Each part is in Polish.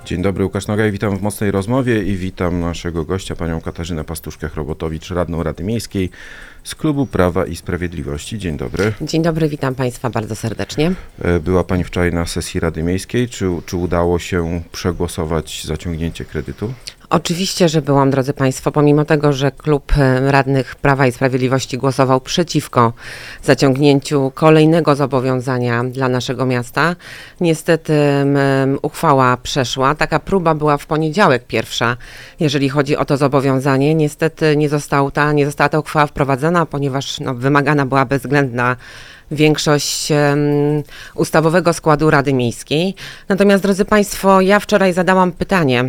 Dzień dobry, Łukasz Nogaj, witam w Mocnej Rozmowie i witam naszego gościa, panią Katarzynę Pastuszkę-Chrobotowicz, radną Rady Miejskiej z Klubu Prawa i Sprawiedliwości. Dzień dobry. Dzień dobry, witam Państwa bardzo serdecznie. Była pani wczoraj na sesji Rady Miejskiej. Czy udało się przegłosować zaciągnięcie kredytu? Oczywiście, że byłam, drodzy Państwo, pomimo tego, że Klub Radnych Prawa i Sprawiedliwości głosował przeciwko zaciągnięciu kolejnego zobowiązania dla naszego miasta. Niestety uchwała przeszła. Taka próba była w poniedziałek pierwsza, jeżeli chodzi o to zobowiązanie. Niestety nie została ta uchwała wprowadzona, ponieważ wymagana była bezwzględna większość ustawowego składu Rady Miejskiej. Natomiast, drodzy Państwo, ja wczoraj zadałam pytanie,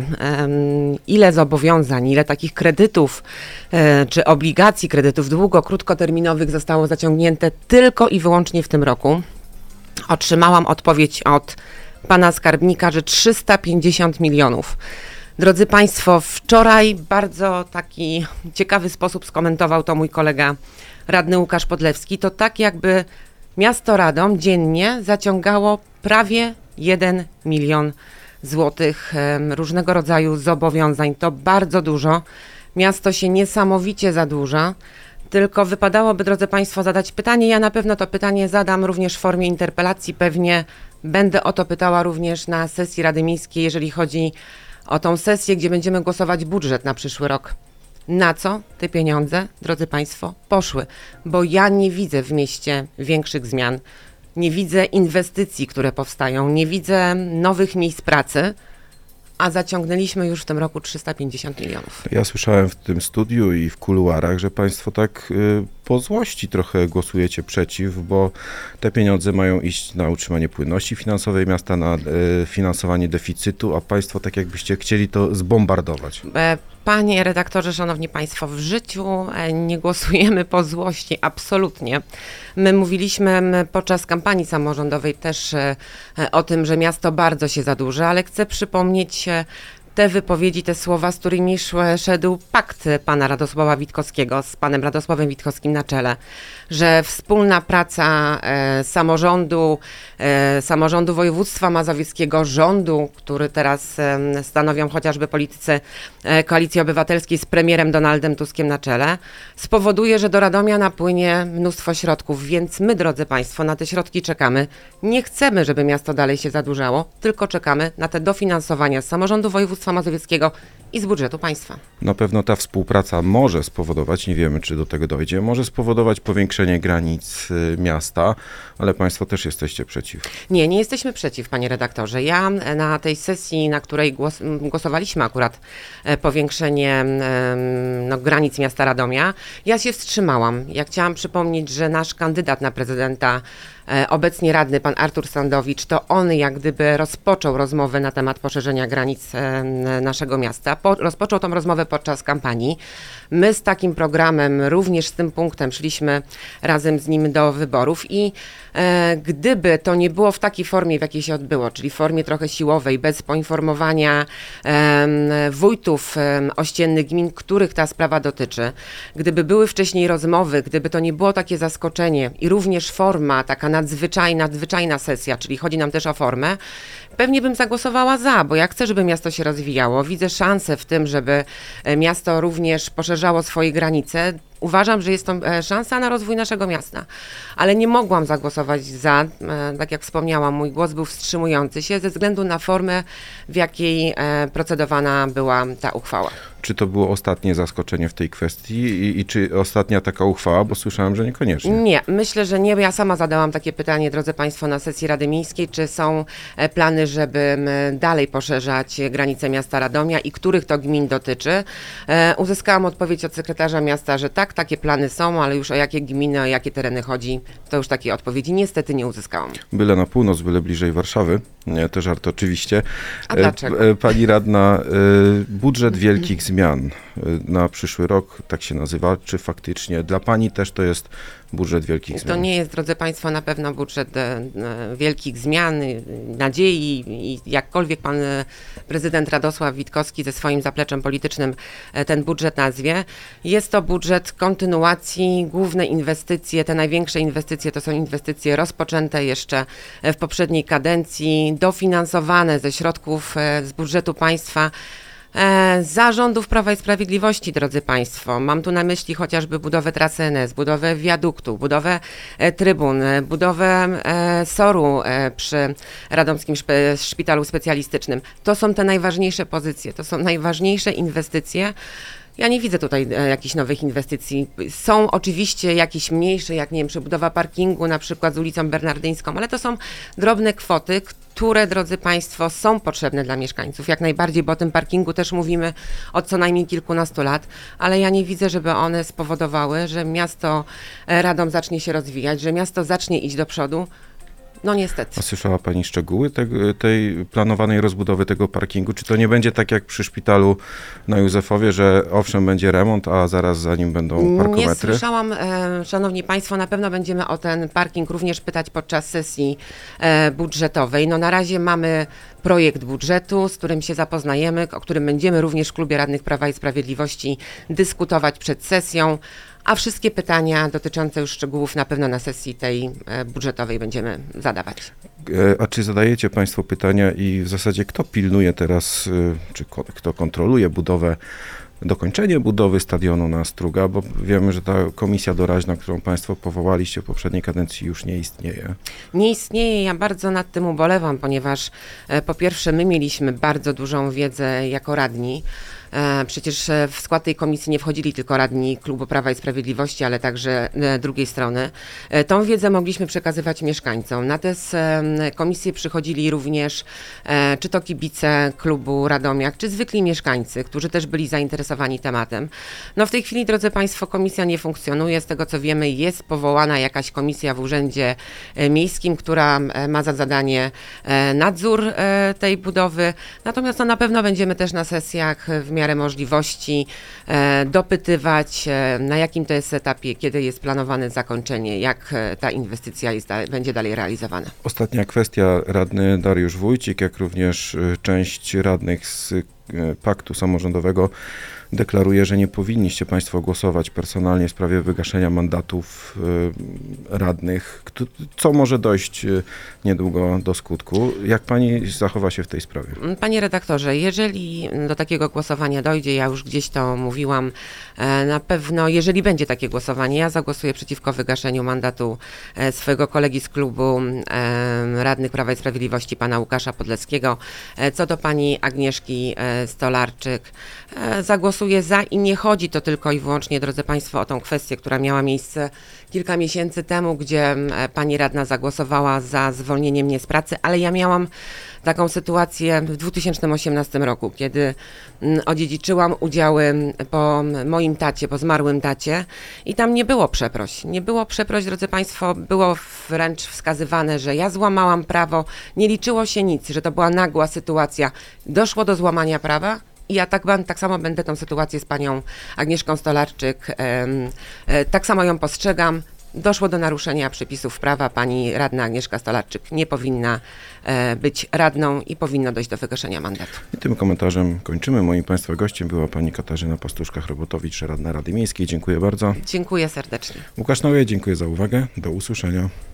ile zobowiązań, ile takich kredytów czy obligacji kredytów krótkoterminowych zostało zaciągnięte tylko i wyłącznie w tym roku. Otrzymałam odpowiedź od pana skarbnika, że 350 milionów. Drodzy Państwo, wczoraj bardzo taki ciekawy sposób skomentował to mój kolega radny Łukasz Podlewski. To tak jakby miasto Radom dziennie zaciągało prawie 1 milion złotych różnego rodzaju zobowiązań. To bardzo dużo. Miasto się niesamowicie zadłuża. Tylko wypadałoby, drodzy Państwo, zadać pytanie. Ja na pewno to pytanie zadam również w formie interpelacji. Pewnie będę o to pytała również na sesji Rady Miejskiej, jeżeli chodzi o tą sesję, gdzie będziemy głosować budżet na przyszły rok. Na co te pieniądze, drodzy Państwo, poszły? Bo ja nie widzę w mieście większych zmian, nie widzę inwestycji, które powstają, nie widzę nowych miejsc pracy, a zaciągnęliśmy już w tym roku 350 milionów. Ja słyszałem w tym studiu i w kuluarach, że państwo tak po złości trochę głosujecie przeciw, bo te pieniądze mają iść na utrzymanie płynności finansowej miasta, na finansowanie deficytu, a państwo tak jakbyście chcieli to zbombardować. Panie redaktorze, szanowni Państwo, w życiu nie głosujemy po złości, absolutnie. My mówiliśmy podczas kampanii samorządowej też o tym, że miasto bardzo się zadłuża, ale chcę przypomnieć te wypowiedzi, te słowa, z którymi szedł pakt pana Radosława Witkowskiego z panem Radosławem Witkowskim na czele, że wspólna praca samorządu województwa mazowieckiego, rządu, który teraz stanowią chociażby politycy Koalicji Obywatelskiej z premierem Donaldem Tuskiem na czele, spowoduje, że do Radomia napłynie mnóstwo środków, więc my, drodzy Państwo, na te środki czekamy. Nie chcemy, żeby miasto dalej się zadłużało, tylko czekamy na te dofinansowania z samorządu województwa mazowieckiego i z budżetu państwa. Na pewno ta współpraca może spowodować, nie wiemy czy do tego dojdzie, może spowodować powiększenie granic miasta, ale państwo też jesteście przeciw. Nie jesteśmy przeciw, panie redaktorze. Ja na tej sesji, na której głosowaliśmy akurat powiększenie granic miasta Radomia, ja się wstrzymałam. Ja chciałam przypomnieć, że nasz kandydat na prezydenta, obecnie radny pan Artur Sandowicz, to on jak gdyby rozpoczął rozmowę na temat poszerzenia granic naszego miasta. Rozpoczął tą rozmowę podczas kampanii. My z takim programem, również z tym punktem szliśmy razem z nim do wyborów i gdyby to nie było w takiej formie, w jakiej się odbyło, czyli w formie trochę siłowej, bez poinformowania wójtów ościennych gmin, których ta sprawa dotyczy, gdyby były wcześniej rozmowy, gdyby to nie było takie zaskoczenie i również forma taka nadzwyczajna sesja, czyli chodzi nam też o formę, pewnie bym zagłosowała za, bo ja chcę, żeby miasto się rozwijało. Widzę szansę w tym, żeby miasto również poszerzało swoje granice. Uważam, że jest to szansa na rozwój naszego miasta, ale nie mogłam zagłosować za, tak jak wspomniałam, mój głos był wstrzymujący się ze względu na formę, w jakiej procedowana była ta uchwała. Czy to było ostatnie zaskoczenie w tej kwestii i czy ostatnia taka uchwała, bo słyszałem, że niekoniecznie. Nie, myślę, że nie. Ja sama zadałam takie pytanie, drodzy Państwo, na sesji Rady Miejskiej, czy są plany, żeby dalej poszerzać granice miasta Radomia i których to gmin dotyczy. Uzyskałam odpowiedź od sekretarza miasta, że tak, takie plany są, ale już o jakie gminy, o jakie tereny chodzi, to już takiej odpowiedzi niestety nie uzyskałam. Byle na północ, byle bliżej Warszawy. Nie, to żart oczywiście. A dlaczego? Pani radna, budżet wielkich zmian zmian na przyszły rok, tak się nazywa. Czy faktycznie dla pani też to jest budżet wielkich zmian? To nie jest, drodzy Państwo, na pewno budżet wielkich zmian, nadziei i jakkolwiek pan prezydent Radosław Witkowski ze swoim zapleczem politycznym ten budżet nazwie. Jest to budżet kontynuacji, główne inwestycje, te największe inwestycje to są inwestycje rozpoczęte jeszcze w poprzedniej kadencji, dofinansowane ze środków z budżetu państwa. Za rządów Prawa i Sprawiedliwości, drodzy Państwo, mam tu na myśli chociażby budowę trasy NS, budowę wiaduktu, budowę trybun, budowę SOR-u przy Radomskim Szpitalu Specjalistycznym. To są te najważniejsze pozycje, to są najważniejsze inwestycje. Ja nie widzę tutaj jakichś nowych inwestycji. Są oczywiście jakieś mniejsze, jak nie wiem, przebudowa parkingu na przykład z ulicą Bernardyńską, ale to są drobne kwoty, które, drodzy Państwo, są potrzebne dla mieszkańców. Jak najbardziej, bo o tym parkingu też mówimy od co najmniej kilkunastu lat, ale ja nie widzę, żeby one spowodowały, że miasto Radom zacznie się rozwijać, że miasto zacznie iść do przodu. No niestety. A słyszała pani szczegóły tej planowanej rozbudowy tego parkingu? Czy to nie będzie tak jak przy szpitalu na Józefowie, że owszem będzie remont, a zaraz za nim będą parkometry? Nie słyszałam, szanowni państwo, na pewno będziemy o ten parking również pytać podczas sesji budżetowej. No na razie mamy projekt budżetu, z którym się zapoznajemy, o którym będziemy również w Klubie Radnych Prawa i Sprawiedliwości dyskutować przed sesją. A wszystkie pytania dotyczące już szczegółów na pewno na sesji tej budżetowej będziemy zadawać. A czy zadajecie Państwo pytania i w zasadzie kto pilnuje teraz, czy kto kontroluje dokończenie budowy stadionu na Struga, bo wiemy, że ta komisja doraźna, którą Państwo powołaliście w poprzedniej kadencji, już nie istnieje. Nie istnieje, ja bardzo nad tym ubolewam, ponieważ po pierwsze my mieliśmy bardzo dużą wiedzę jako radni. Przecież w skład tej komisji nie wchodzili tylko radni Klubu Prawa i Sprawiedliwości, ale także drugiej strony. Tą wiedzę mogliśmy przekazywać mieszkańcom. Na te komisje przychodzili również czy to kibice klubu Radomiak, czy zwykli mieszkańcy, którzy też byli zainteresowani tematem. No w tej chwili, drodzy Państwo, komisja nie funkcjonuje. Z tego co wiemy, jest powołana jakaś komisja w Urzędzie Miejskim, która ma za zadanie nadzór tej budowy. Natomiast no, na pewno będziemy też na sesjach w miarę możliwości dopytywać, na jakim to jest etapie, kiedy jest planowane zakończenie, jak ta inwestycja będzie dalej realizowana. Ostatnia kwestia. Radny Dariusz Wójcik, jak również część radnych z Paktu Samorządowego deklaruje, że nie powinniście Państwo głosować personalnie w sprawie wygaszenia mandatów radnych, co może dojść niedługo do skutku. Jak Pani zachowa się w tej sprawie? Panie redaktorze, jeżeli do takiego głosowania dojdzie, ja już gdzieś to mówiłam, na pewno, jeżeli będzie takie głosowanie, ja zagłosuję przeciwko wygaszeniu mandatu swojego kolegi z klubu radnych Prawa i Sprawiedliwości, pana Łukasza Podleckiego. Co do pani Agnieszki Stolarczyk, zagłosuję za i nie chodzi to tylko i wyłącznie, drodzy Państwo, o tą kwestię, która miała miejsce kilka miesięcy temu, gdzie pani radna zagłosowała za zwolnieniem mnie z pracy, ale ja miałam taką sytuację w 2018 roku, kiedy odziedziczyłam udziały po moim tacie, po zmarłym tacie i tam nie było przeproś. Nie było przeproś, drodzy Państwo, było wręcz wskazywane, że ja złamałam prawo, nie liczyło się nic, że to była nagła sytuacja. Doszło do złamania prawa. I ja tak samo będę tą sytuację z panią Agnieszką Stolarczyk, tak samo ją postrzegam. Doszło do naruszenia przepisów prawa. Pani radna Agnieszka Stolarczyk nie powinna być radną i powinno dojść do wygaszenia mandatu. I tym komentarzem kończymy. Moim Państwa gościem była pani Katarzyna Pastuszka-Chrobotowicz, radna Rady Miejskiej. Dziękuję bardzo. Dziękuję serdecznie. Łukasz Nowie, dziękuję za uwagę. Do usłyszenia.